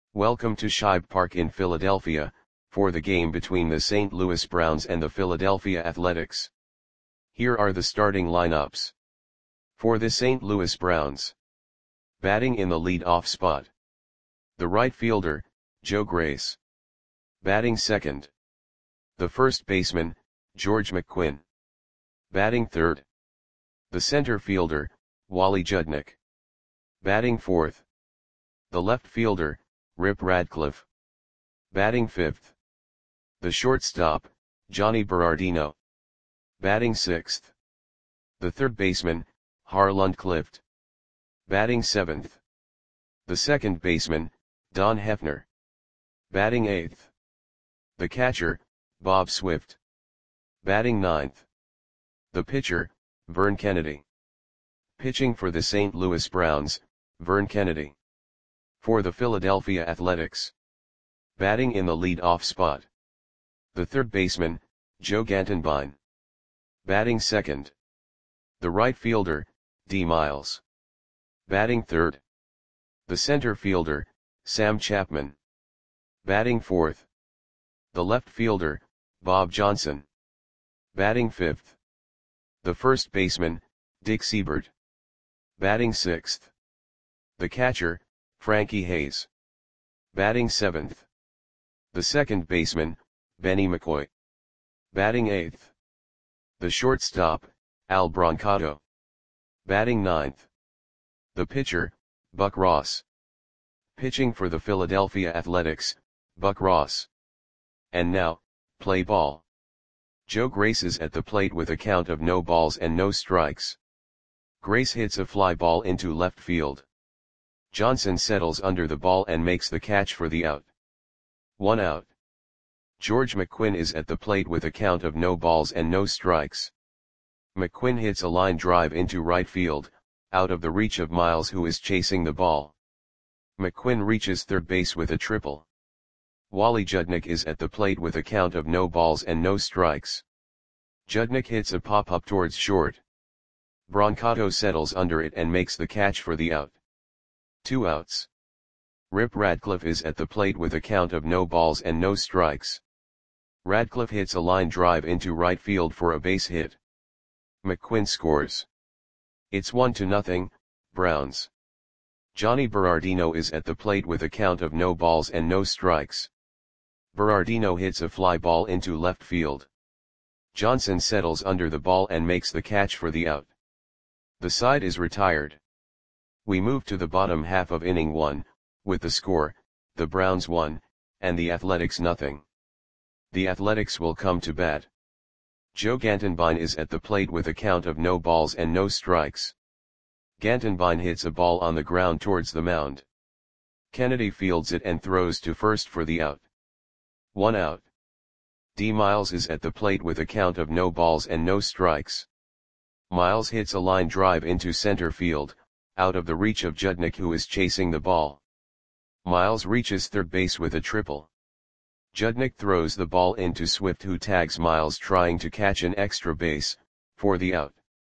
Welcome to Shibe Park in Philadelphia, for the game between the St. Louis Browns and the Philadelphia Athletics. Here are the starting lineups. For the St. Louis Browns. Batting in the lead-off spot. The right fielder, Joe Grace. Batting second. The first baseman, George McQuinn. Batting third. The center fielder, Wally Judnick. Batting fourth. The left fielder, Rip Radcliffe. Batting fifth. The shortstop, Johnny Berardino. Batting sixth. The third baseman, Harlan Clift. Batting seventh. The second baseman, Don Hefner. Batting eighth. The catcher, Bob Swift. Batting ninth. The pitcher, Vern Kennedy. Pitching for the St. Louis Browns, Vern Kennedy. For the Philadelphia Athletics. Batting in the lead-off spot. The third baseman, Joe Gantenbein. Batting second. The right fielder, D. Miles. Batting third. The center fielder, Sam Chapman. Batting fourth. The left fielder, Bob Johnson. Batting fifth. The first baseman, Dick Siebert. Batting sixth. The catcher, Frankie Hayes. Batting seventh. The second baseman, Benny McCoy. Batting eighth. The shortstop, Al Brancato. Batting ninth. The pitcher, Buck Ross. Pitching for the Philadelphia Athletics, Buck Ross. And now, play ball. Joe Grace is at the plate with a count of no balls and no strikes. Grace hits a fly ball into left field. Johnson settles under the ball and makes the catch for the out. 1 out. George McQuinn is at the plate with a count of no balls and no strikes. McQuinn hits a line drive into right field, out of the reach of Miles, who is chasing the ball. McQuinn reaches third base with a triple. Wally Judnick is at the plate with a count of no balls and no strikes. Judnick hits a pop-up towards short. Brancato settles under it and makes the catch for the out. 2 outs. Rip Radcliffe is at the plate with a count of no balls and no strikes. Radcliffe hits a line drive into right field for a base hit. McQuinn scores. It's 1-0, Browns. Johnny Berardino is at the plate with a count of no balls and no strikes. Berardino hits a fly ball into left field. Johnson settles under the ball and makes the catch for the out. The side is retired. We move to the bottom half of inning 1, with the score, the Browns 1, and the Athletics 0. The Athletics will come to bat. Joe Gantenbein is at the plate with a count of no balls and no strikes. Gantenbein hits a ball on the ground towards the mound. Kennedy fields it and throws to first for the out. 1 out. D. Miles is at the plate with a count of no balls and no strikes. Miles hits a line drive into center field, out of the reach of Judnick, who is chasing the ball. Miles reaches third base with a triple. Judnick throws the ball into Swift, who tags Miles trying to catch an extra base, for the out.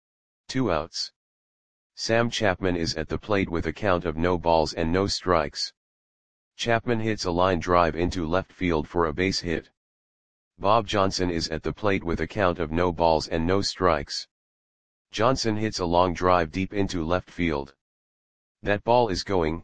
2 outs. Sam Chapman is at the plate with a count of no balls and no strikes. Chapman hits a line drive into left field for a base hit. Bob Johnson is at the plate with a count of no balls and no strikes. Johnson hits a long drive deep into left field. That ball is gone.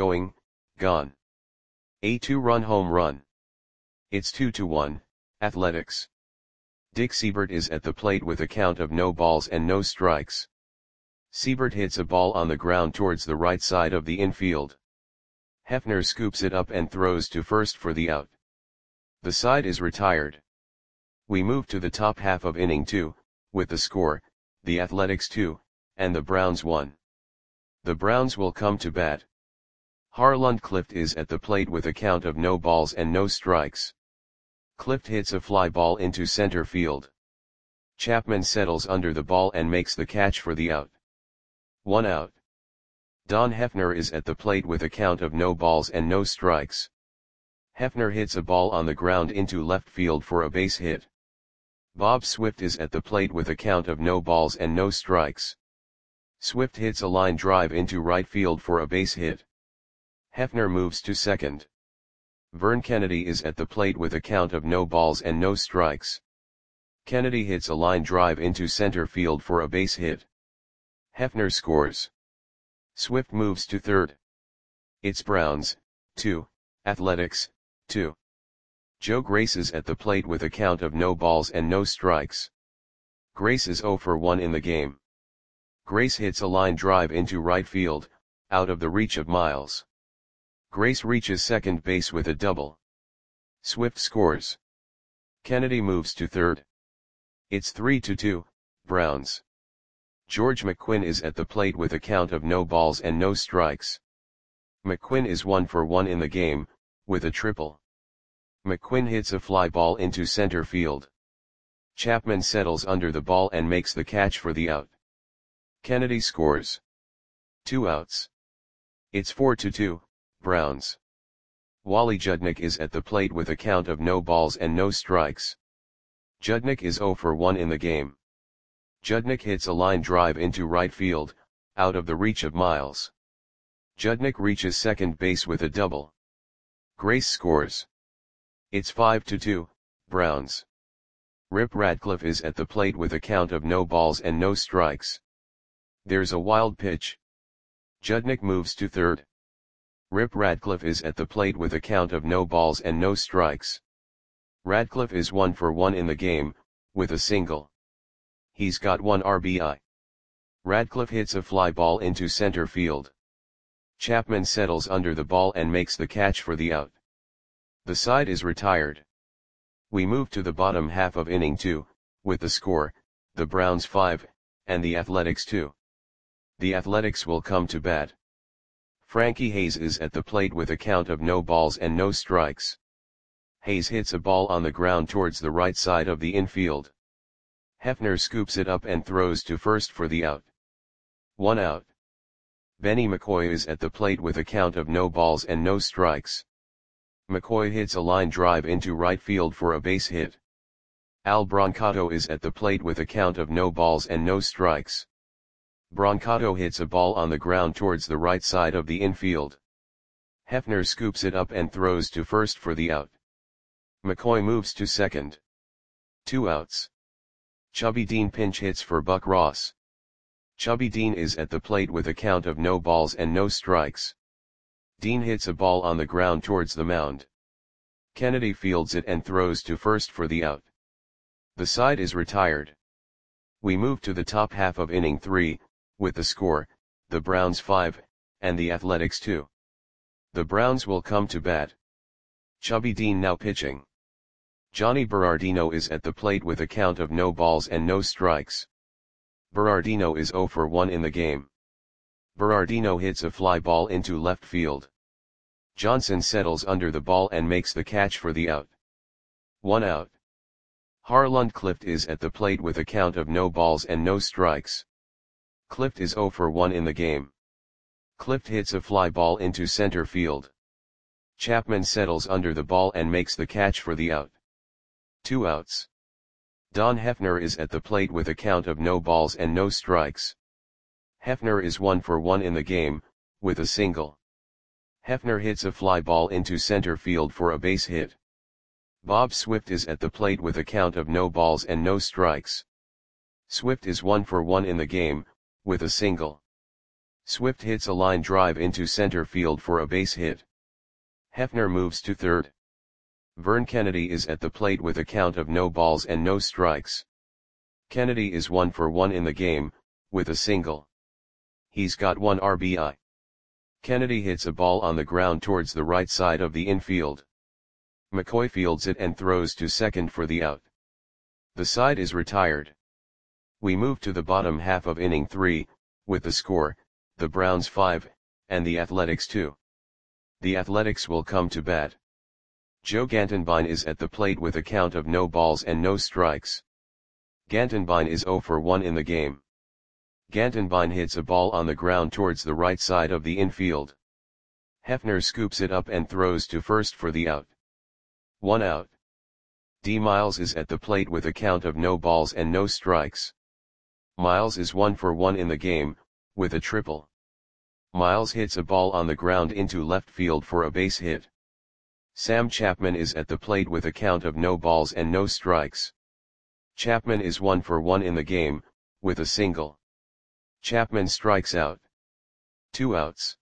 A 2-run home run. It's 2-1, Athletics. Dick Siebert is at the plate with a count of no balls and no strikes. Siebert hits a ball on the ground towards the right side of the infield. Hefner scoops it up and throws to first for the out. The side is retired. We move to the top half of inning 2, with the score, the Athletics 2, and the Browns 1. The Browns will come to bat. Harlan Clift is at the plate with a count of no balls and no strikes. Clift hits a fly ball into center field. Chapman settles under the ball and makes the catch for the out. 1 out. Don Hefner is at the plate with a count of no balls and no strikes. Hefner hits a ball on the ground into left field for a base hit. Bob Swift is at the plate with a count of no balls and no strikes. Swift hits a line drive into right field for a base hit. Hefner moves to second. Vern Kennedy is at the plate with a count of no balls and no strikes. Kennedy hits a line drive into center field for a base hit. Hefner scores. Swift moves to third. It's Browns, 2, Athletics, 2. Joe Grace is at the plate with a count of no balls and no strikes. Grace is 0 for 1 in the game. Grace hits a line drive into right field, out of the reach of Miles. Grace reaches second base with a double. Swift scores. Kennedy moves to third. It's 3-2, Browns. George McQuinn is at the plate with a count of no balls and no strikes. McQuinn is 1 for 1 in the game, with a triple. McQuinn hits a fly ball into center field. Chapman settles under the ball and makes the catch for the out. Kennedy scores. 2 outs. It's 4-2, Browns. Wally Judnick is at the plate with a count of no balls and no strikes. Judnick is 0 for 1 in the game. Judnick hits a line drive into right field, out of the reach of Miles. Judnick reaches second base with a double. Grace scores. It's 5-2, Browns. Rip Radcliffe is at the plate with a count of no balls and no strikes. There's a wild pitch. Judnick moves to third. Rip Radcliffe is at the plate with a count of no balls and no strikes. Radcliffe is 1 for 1 in the game, with a single. He's got 1 RBI. Radcliffe hits a fly ball into center field. Chapman settles under the ball and makes the catch for the out. The side is retired. We move to the bottom half of inning 2, with the score, the Browns 5, and the Athletics 2. The Athletics will come to bat. Frankie Hayes is at the plate with a count of no balls and no strikes. Hayes hits a ball on the ground towards the right side of the infield. Hefner scoops it up and throws to first for the out. 1 out. Benny McCoy is at the plate with a count of no balls and no strikes. McCoy hits a line drive into right field for a base hit. Al Brancato is at the plate with a count of no balls and no strikes. Brancato hits a ball on the ground towards the right side of the infield. Hefner scoops it up and throws to first for the out. McCoy moves to second. 2 outs. Chubby Dean pinch hits for Buck Ross. Chubby Dean is at the plate with a count of no balls and no strikes. Dean hits a ball on the ground towards the mound. Kennedy fields it and throws to first for the out. The side is retired. We move to the top half of inning 3, with the score, the Browns 5, and the Athletics 2. The Browns will come to bat. Chubby Dean now pitching. Johnny Berardino is at the plate with a count of no balls and no strikes. Berardino is 0 for 1 in the game. Berardino hits a fly ball into left field. Johnson settles under the ball and makes the catch for the out. 1 out. Harland Clift is at the plate with a count of no balls and no strikes. Clift is 0 for 1 in the game. Clift hits a fly ball into center field. Chapman settles under the ball and makes the catch for the out. 2 outs. Don Hefner is at the plate with a count of no balls and no strikes. Hefner is 1 for 1 in the game, with a single. Hefner hits a fly ball into center field for a base hit. Bob Swift is at the plate with a count of no balls and no strikes. Swift is 1 for 1 in the game, with a single. Swift hits a line drive into center field for a base hit. Hefner moves to third. Vern Kennedy is at the plate with a count of no balls and no strikes. Kennedy is 1 for 1 in the game, with a single. He's got 1 RBI. Kennedy hits a ball on the ground towards the right side of the infield. McCoy fields it and throws to second for the out. The side is retired. We move to the bottom half of inning 3, with the score, the Browns 5, and the Athletics 2. The Athletics will come to bat. Joe Gantenbein is at the plate with a count of no balls and no strikes. Gantenbein is 0 for 1 in the game. Gantenbein hits a ball on the ground towards the right side of the infield. Hefner scoops it up and throws to first for the out. 1 out. D. Miles is at the plate with a count of no balls and no strikes. Miles is 1 for 1 in the game, with a triple. Miles hits a ball on the ground into left field for a base hit. Sam Chapman is at the plate with a count of no balls and no strikes. Chapman is 1 for 1 in the game, with a single. Chapman strikes out. 2 outs.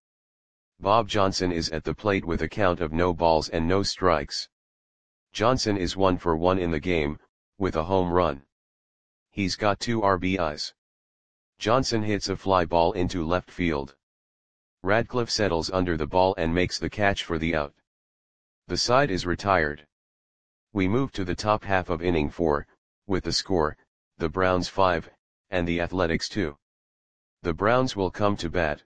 Bob Johnson is at the plate with a count of no balls and no strikes. Johnson is 1 for 1 in the game, with a home run. He's got 2 RBIs. Johnson hits a fly ball into left field. Radcliffe settles under the ball and makes the catch for the out. The side is retired. We move to the top half of inning 4, with the score, the Browns 5, and the Athletics 2. The Browns will come to bat.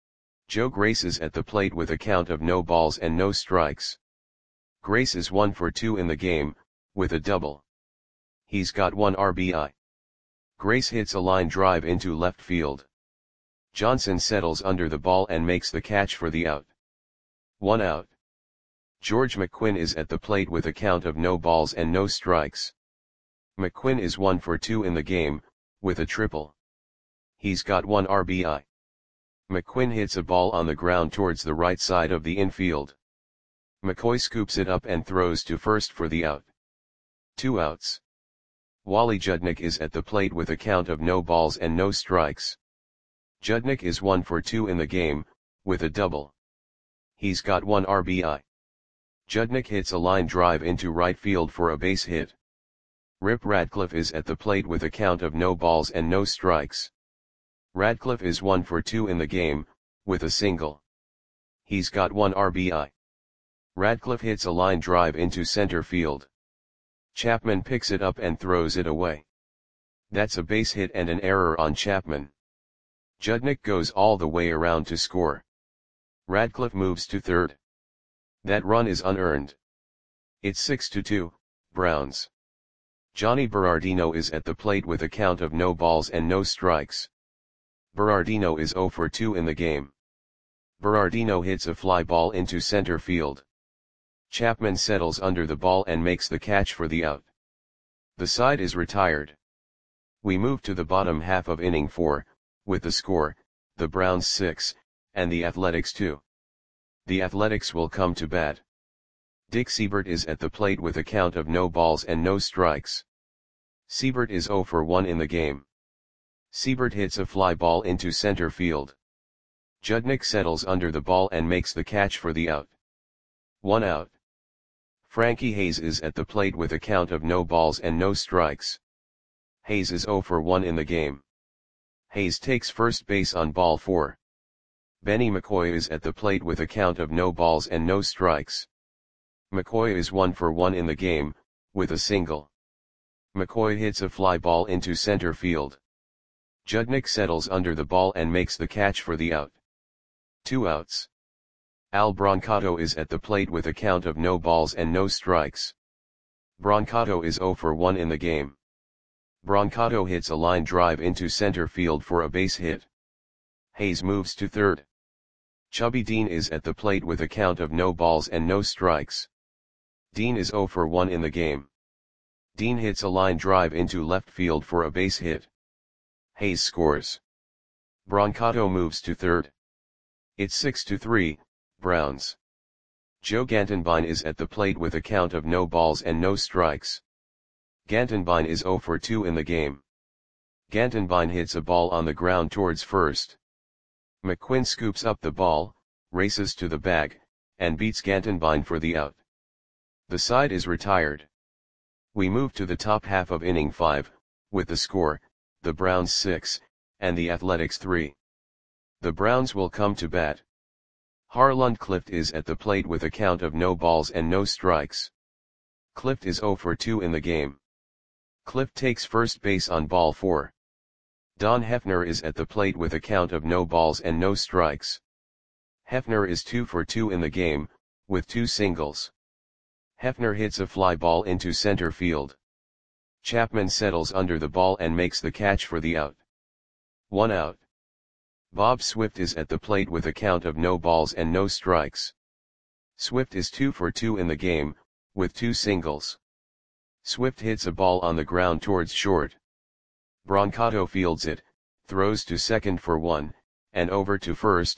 Joe Grace is at the plate with a count of no balls and no strikes. Grace is 1 for 2 in the game, with a double. He's got 1 RBI. Grace hits a line drive into left field. Johnson settles under the ball and makes the catch for the out. 1 out. George McQuinn is at the plate with a count of no balls and no strikes. McQuinn is 1 for 2 in the game, with a triple. He's got 1 RBI. McQuinn hits a ball on the ground towards the right side of the infield. McCoy scoops it up and throws to first for the out. 2 outs. Wally Judnick is at the plate with a count of no balls and no strikes. Judnick is 1 for 2 in the game, with a double. He's got 1 RBI. Judnick hits a line drive into right field for a base hit. Rip Radcliffe is at the plate with a count of no balls and no strikes. Radcliffe is 1 for 2 in the game, with a single. He's got 1 RBI. Radcliffe hits a line drive into center field. Chapman picks it up and throws it away. That's a base hit and an error on Chapman. Judnick goes all the way around to score. Radcliffe moves to third. That run is unearned. It's 6-2, Browns. Johnny Berardino is at the plate with a count of no balls and no strikes. Berardino is 0 for 2 in the game. Berardino hits a fly ball into center field. Chapman settles under the ball and makes the catch for the out. The side is retired. We move to the bottom half of inning 4, with the score, the Browns 6, and the Athletics 2. The Athletics will come to bat. Dick Seibert is at the plate with a count of no balls and no strikes. Seibert is 0 for 1 in the game. Seibert hits a fly ball into center field. Judnick settles under the ball and makes the catch for the out. 1 out. Frankie Hayes is at the plate with a count of no balls and no strikes. Hayes is 0 for 1 in the game. Hayes takes first base on ball 4. Benny McCoy is at the plate with a count of no balls and no strikes. McCoy is 1 for 1 in the game, with a single. McCoy hits a fly ball into center field. Judnick settles under the ball and makes the catch for the out. 2 outs. Al Brancato is at the plate with a count of no balls and no strikes. Brancato is 0 for 1 in the game. Brancato hits a line drive into center field for a base hit. Hayes moves to third. Chubby Dean is at the plate with a count of no balls and no strikes. Dean is 0 for 1 in the game. Dean hits a line drive into left field for a base hit. Hayes scores. Brancato moves to third. It's 6-3, Browns. Joe Gantenbein is at the plate with a count of no balls and no strikes. Gantenbein is 0 for 2 in the game. Gantenbein hits a ball on the ground towards first. McQuinn scoops up the ball, races to the bag, and beats Gantenbein for the out. The side is retired. We move to the top half of inning 5, with the score, the Browns 6, and the Athletics 3. The Browns will come to bat. Harlund Clift is at the plate with a count of no balls and no strikes. Clift is 0 for 2 in the game. Clift takes first base on ball 4. Don Hefner is at the plate with a count of no balls and no strikes. Hefner is 2 for 2 in the game, with 2 singles. Hefner hits a fly ball into center field. Chapman settles under the ball and makes the catch for the out. 1 out. Bob Swift is at the plate with a count of no balls and no strikes. Swift is 2 for 2 in the game, with 2 singles. Swift hits a ball on the ground towards short. Brancato fields it, throws to second for 1, and over to first,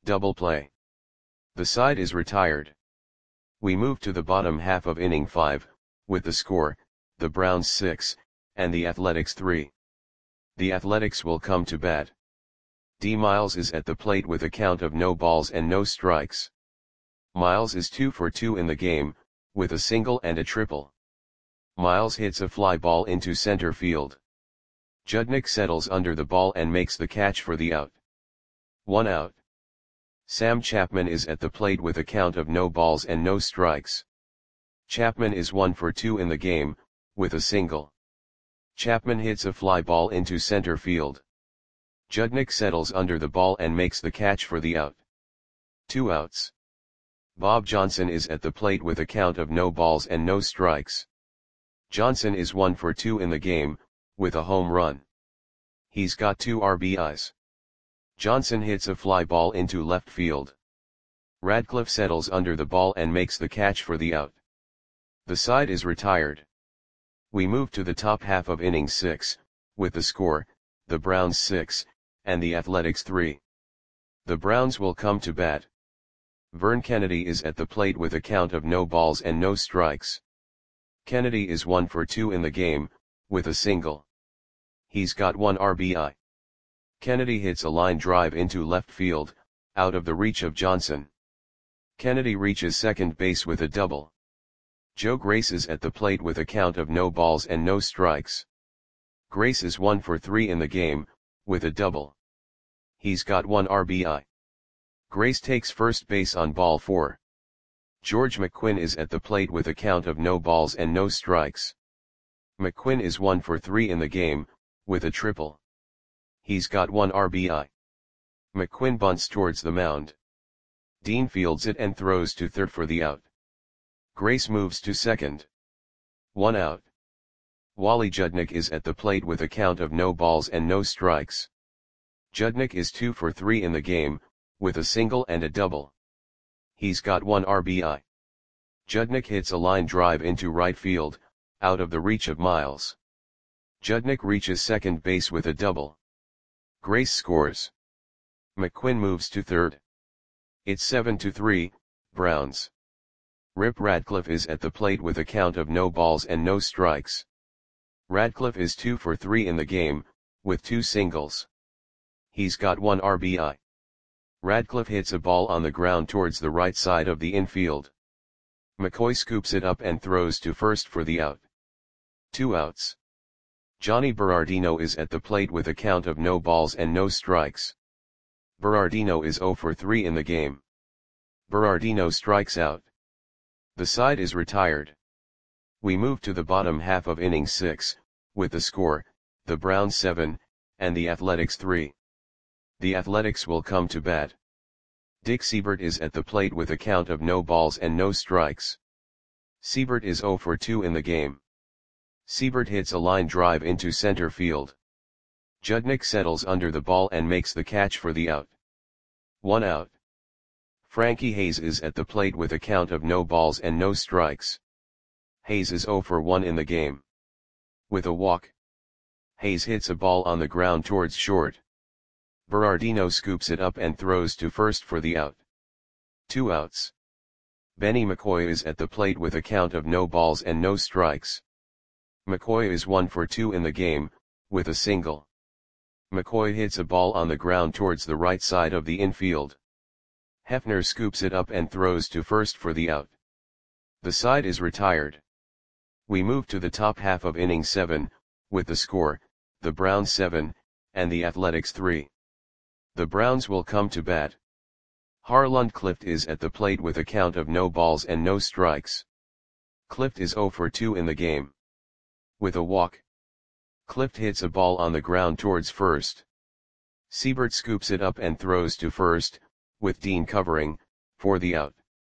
Double play. The side is retired. We move to the bottom half of inning 5, with the score, the Browns 6, and the Athletics 3. The Athletics will come to bat. D. Miles is at the plate with a count of no balls and no strikes. Miles is 2 for 2 in the game, with a single and a triple. Miles hits a fly ball into center field. Judnick settles under the ball and makes the catch for the out. 1 out. Sam Chapman is at the plate with a count of no balls and no strikes. Chapman is 1 for 2 in the game, with a single. Chapman hits a fly ball into center field. Judnick settles under the ball and makes the catch for the out. 2 outs. Bob Johnson is at the plate with a count of no balls and no strikes. Johnson is 1 for 2 in the game, with a home run. He's got 2 RBIs. Johnson hits a fly ball into left field. Radcliffe settles under the ball and makes the catch for the out. The side is retired. We move to the top half of inning 6, with the score, the Browns 6, and the Athletics 3. The Browns will come to bat. Vern Kennedy is at the plate with a count of no balls and no strikes. Kennedy is 1 for 2 in the game, with a single. He's got 1 RBI. Kennedy hits a line drive into left field, out of the reach of Johnson. Kennedy reaches second base with a double. Joe Grace is at the plate with a count of no balls and no strikes. Grace is 1 for 3 in the game, with a double. He's got 1 RBI. Grace takes first base on ball 4. George McQuinn is at the plate with a count of no balls and no strikes. McQuinn is 1 for 3 in the game, with a triple. He's got 1 RBI. McQuinn bunts towards the mound. Dean fields it and throws to third for the out. Grace moves to second. 1 out. Wally Judnick is at the plate with a count of no balls and no strikes. Judnick is 2 for 3 in the game, with a single and a double. He's got 1 RBI. Judnick hits a line drive into right field, out of the reach of Miles. Judnick reaches second base with a double. Grace scores. McQuinn moves to third. It's 7-3, Browns. Rip Radcliffe is at the plate with a count of no balls and no strikes. Radcliffe is 2 for 3 in the game, with 2 singles. He's got 1 RBI. Radcliffe hits a ball on the ground towards the right side of the infield. McCoy scoops it up and throws to first for the out. 2 outs. Johnny Berardino is at the plate with a count of no balls and no strikes. Berardino is 0 for 3 in the game. Berardino strikes out. The side is retired. We move to the bottom half of inning 6, with the score, the Browns 7, and the Athletics 3. The Athletics will come to bat. Dick Siebert is at the plate with a count of no balls and no strikes. Siebert is 0 for 2 in the game. Siebert hits a line drive into center field. Judnick settles under the ball and makes the catch for the out. 1 out. Frankie Hayes is at the plate with a count of no balls and no strikes. Hayes is 0 for 1 in the game. With a walk. Hayes hits a ball on the ground towards short. Berardino scoops it up and throws to first for the out. 2 outs. Benny McCoy is at the plate with a count of no balls and no strikes. McCoy is 1 for 2 in the game, with a single. McCoy hits a ball on the ground towards the right side of the infield. Hefner scoops it up and throws to first for the out. The side is retired. We move to the top half of inning 7, with the score, the Browns 7, and the Athletics 3. The Browns will come to bat. Harland Clift is at the plate with a count of no balls and no strikes. Clift is 0 for 2 in the game. With a walk. Clift hits a ball on the ground towards first. Siebert scoops it up and throws to first, with Dean covering, for the out.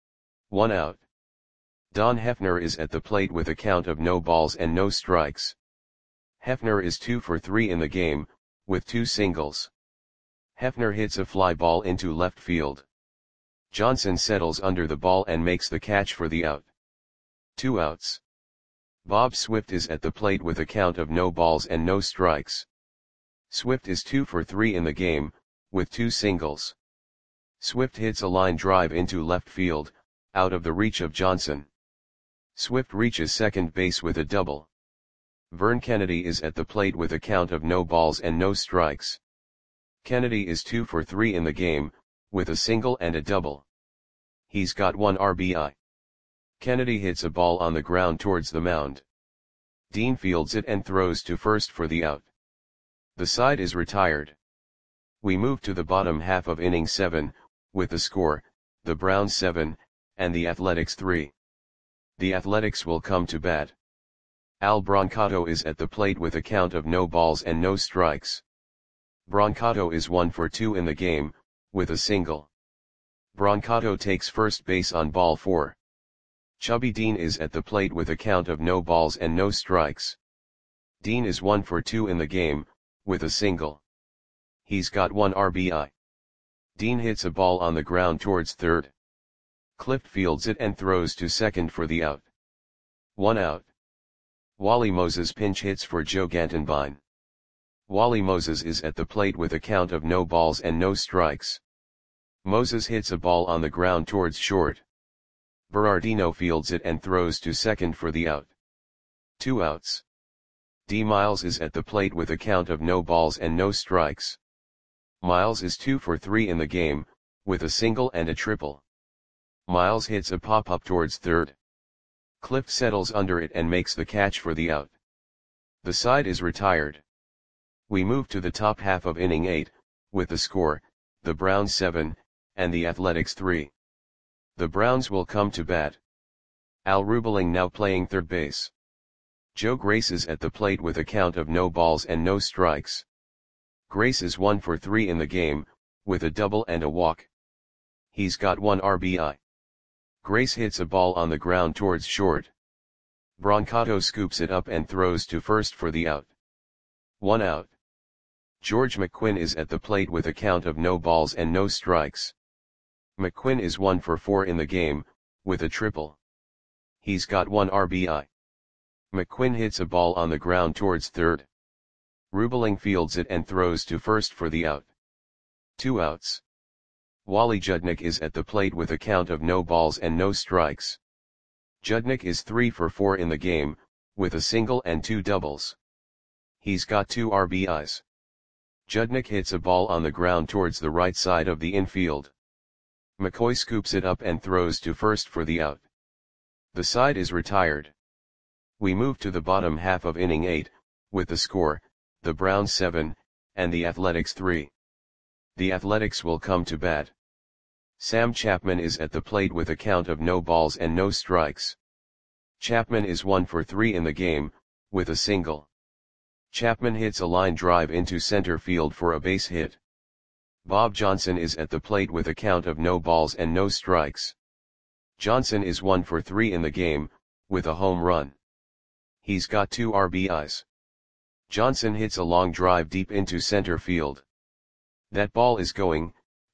1 out. Don Hefner is at the plate with a count of no balls and no strikes. Hefner is 2 for 3 in the game, with 2 singles. Hefner hits a fly ball into left field. Johnson settles under the ball and makes the catch for the out. 2 outs. Bob Swift is at the plate with a count of no balls and no strikes. Swift is 2 for 3 in the game, with 2 singles. Swift hits a line drive into left field, out of the reach of Johnson. Swift reaches second base with a double. Vern Kennedy is at the plate with a count of no balls and no strikes. Kennedy is 2 for 3 in the game, with a single and a double. He's got 1 RBI. Kennedy hits a ball on the ground towards the mound. Dean fields it and throws to first for the out. The side is retired. We move to the bottom half of inning 7, with the score, the Browns 7, and the Athletics 3. The Athletics will come to bat. Al Brancato is at the plate with a count of no balls and no strikes. Brancato is 1 for 2 in the game, with a single. Brancato takes first base on ball 4. Chubby Dean is at the plate with a count of no balls and no strikes. Dean is 1 for 2 in the game, with a single. He's got 1 RBI. Dean hits a ball on the ground towards third. Clift fields it and throws to second for the out. 1 out. Wally Moses pinch hits for Joe Gantenbein. Wally Moses is at the plate with a count of no balls and no strikes. Moses hits a ball on the ground towards short. Berardino fields it and throws to second for the out. 2 outs. D. Miles is at the plate with a count of no balls and no strikes. Miles is 2 for 3 in the game, with a single and a triple. Miles hits a pop-up towards third. Clift settles under it and makes the catch for the out. The side is retired. We move to the top half of inning 8, with the score, the Browns 7, and the Athletics 3. The Browns will come to bat. Al Rubeling now playing third base. Joe Grace is at the plate with a count of no balls and no strikes. Grace is 1 for 3 in the game, with a double and a walk. He's got 1 RBI. Grace hits a ball on the ground towards short. Brancato scoops it up and throws to first for the out. 1 out. George McQuinn is at the plate with a count of no balls and no strikes. McQuinn is 1 for 4 in the game, with a triple. He's got 1 RBI. McQuinn hits a ball on the ground towards third. Rubeling fields it and throws to first for the out. 2 outs. Wally Judnick is at the plate with a count of no balls and no strikes. Judnick is 3 for 4 in the game, with a single and 2 doubles. He's got 2 RBIs. Judnick hits a ball on the ground towards the right side of the infield. McCoy scoops it up and throws to first for the out. The side is retired. We move to the bottom half of inning 8, with the score, the Browns 7, and the Athletics 3. The Athletics will come to bat. Sam Chapman is at the plate with a count of no balls and no strikes. Chapman is 1 for 3 in the game, with a single. Chapman hits a line drive into center field for a base hit. Bob Johnson is at the plate with a count of no balls and no strikes. Johnson is 1 for 3 in the game, with a home run. He's got 2 RBIs. Johnson hits a long drive deep into center field. That ball is gone.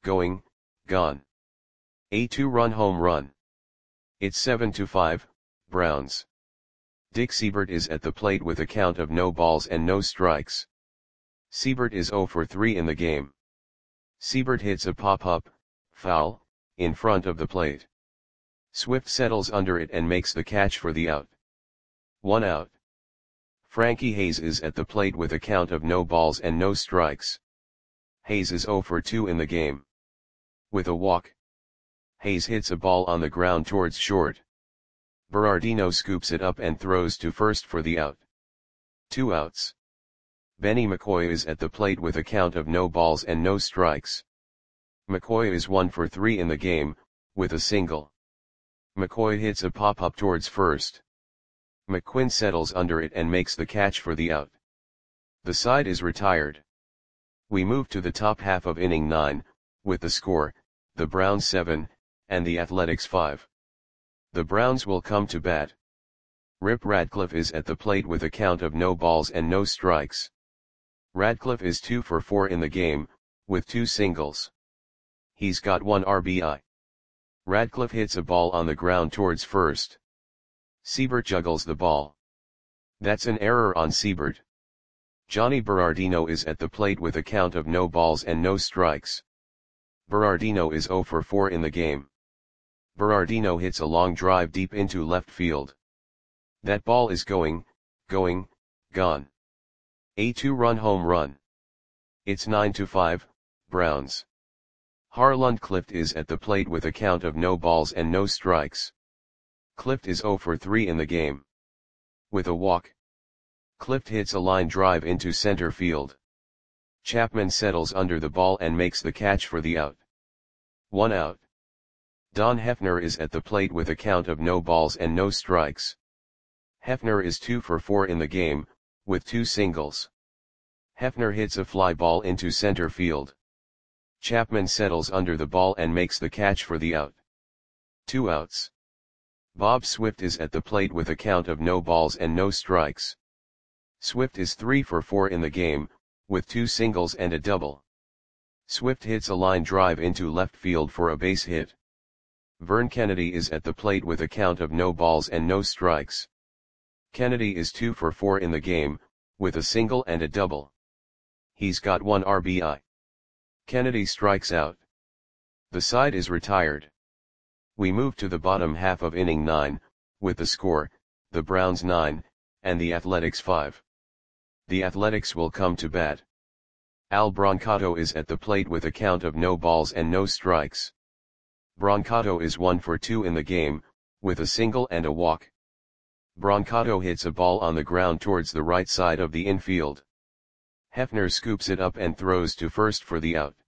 A 2-run home run. It's 7-5, Browns. Dick Seibert is at the plate with a count of no balls and no strikes. Seibert is 0 for 3 in the game. Seibert hits a pop-up, foul, in front of the plate. Swift settles under it and makes the catch for the out. 1 out. Frankie Hayes is at the plate with a count of no balls and no strikes. Hayes is 0 for 2 in the game. With a walk. Hayes hits a ball on the ground towards short. Berardino scoops it up and throws to first for the out. 2 outs. Benny McCoy is at the plate with a count of no balls and no strikes. McCoy is 1 for 3 in the game, with a single. McCoy hits a pop-up towards first. McQuinn settles under it and makes the catch for the out. The side is retired. We move to the top half of inning 9, with the score, the Browns 7, and the Athletics 5. The Browns will come to bat. Rip Radcliffe is at the plate with a count of no balls and no strikes. Radcliffe is 2 for 4 in the game, with 2 singles. He's got 1 RBI. Radcliffe hits a ball on the ground towards first. Seibert juggles the ball. That's an error on Seibert. Johnny Berardino is at the plate with a count of no balls and no strikes. Berardino is 0 for 4 in the game. Berardino hits a long drive deep into left field. That ball is going, gone. A 2-run home run. It's 9-5, Browns. Harlund Clift is at the plate with a count of no balls and no strikes. Clift is 0 for 3 in the game. With a walk, Clift hits a line drive into center field. Chapman settles under the ball and makes the catch for the out. 1 out. Don Hefner is at the plate with a count of no balls and no strikes. Hefner is 2 for 4 in the game, with 2 singles. Hefner hits a fly ball into center field. Chapman settles under the ball and makes the catch for the out. 2 outs. Bob Swift is at the plate with a count of no balls and no strikes. Swift is 3 for 4 in the game, with 2 singles and a double. Swift hits a line drive into left field for a base hit. Vern Kennedy is at the plate with a count of no balls and no strikes. Kennedy is 2 for 4 in the game, with a single and a double. He's got 1 RBI. Kennedy strikes out. The side is retired. We move to the bottom half of inning 9, with the score, the Browns 9, and the Athletics 5. The Athletics will come to bat. Al Brancato is at the plate with a count of no balls and no strikes. Brancato is 1 for 2 in the game, with a single and a walk. Brancato hits a ball on the ground towards the right side of the infield. Hefner scoops it up and throws to first for the out.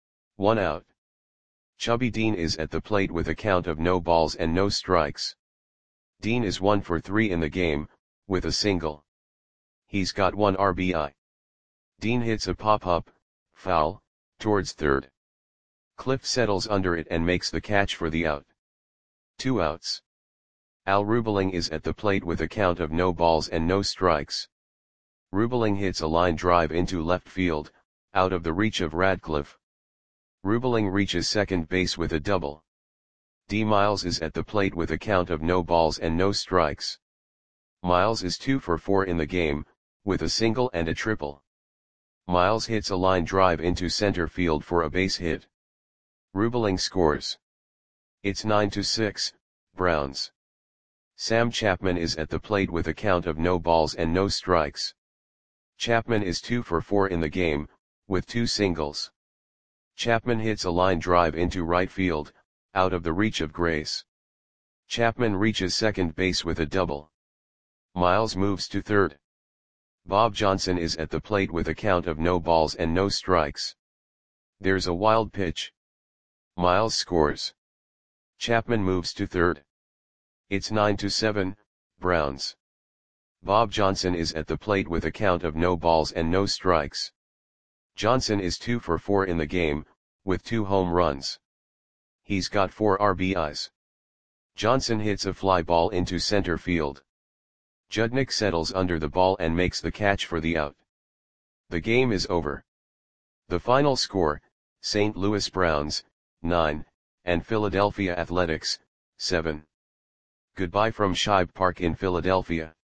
1 out. Chubby Dean is at the plate with a count of no balls and no strikes. Dean is 1 for 3 in the game, with a single. He's got 1 RBI. Dean hits a pop-up, foul, towards third. Clift settles under it and makes the catch for the out. 2 outs. Al Rubeling is at the plate with a count of no balls and no strikes. Rubeling hits a line drive into left field, out of the reach of Radcliffe. Rubeling reaches second base with a double. D. Miles is at the plate with a count of no balls and no strikes. Miles is 2 for 4 in the game, with a single and a triple. Miles hits a line drive into center field for a base hit. Rubeling scores. It's 9-6, Browns. Sam Chapman is at the plate with a count of no balls and no strikes. Chapman is 2 for 4 in the game, with 2 singles. Chapman hits a line drive into right field, out of the reach of Grace. Chapman reaches second base with a double. Miles moves to third. Bob Johnson is at the plate with a count of no balls and no strikes. There's a wild pitch. Miles scores. Chapman moves to third. It's 9-7, Browns. Bob Johnson is at the plate with a count of no balls and no strikes. Johnson is 2 for 4 in the game, with 2 home runs. He's got 4 RBIs. Johnson hits a fly ball into center field. Judnick settles under the ball and makes the catch for the out. The game is over. The final score, St. Louis Browns, 9, and Philadelphia Athletics, 7. Goodbye from Shibe Park in Philadelphia.